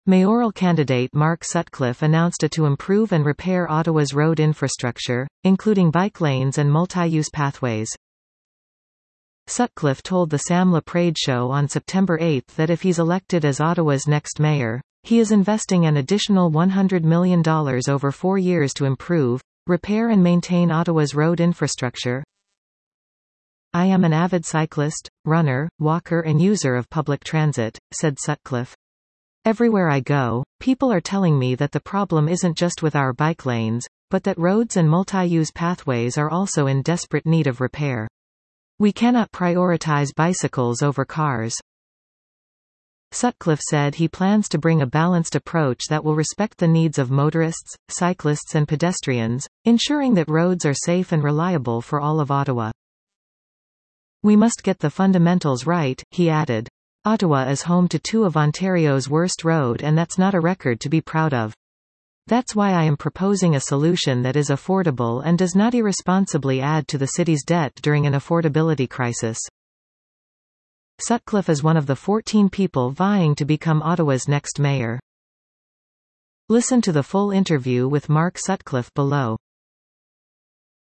Mayoral candidate Mark Sutcliffe announced it to improve and repair Ottawa's road infrastructure, including bike lanes and multi-use pathways. Sutcliffe told the Sam LaPrade Show on September 8 that if he's elected as Ottawa's next mayor, he is investing an additional $100 million over 4 years to improve, repair and maintain Ottawa's road infrastructure. "I am an avid cyclist, runner, walker and user of public transit," said Sutcliffe. "Everywhere I go, people are telling me that the problem isn't just with our bike lanes, but that roads and multi-use pathways are also in desperate need of repair. We cannot prioritize bicycles over cars." Sutcliffe said he plans to bring a balanced approach that will respect the needs of motorists, cyclists and pedestrians, ensuring that roads are safe and reliable for all of Ottawa. "We must get the fundamentals right," he added. "Ottawa is home to 2 of Ontario's worst road and that's not a record to be proud of. That's why I am proposing a solution that is affordable and does not irresponsibly add to the city's debt during an affordability crisis." Sutcliffe is one of the 14 people vying to become Ottawa's next mayor. Listen to the full interview with Mark Sutcliffe below.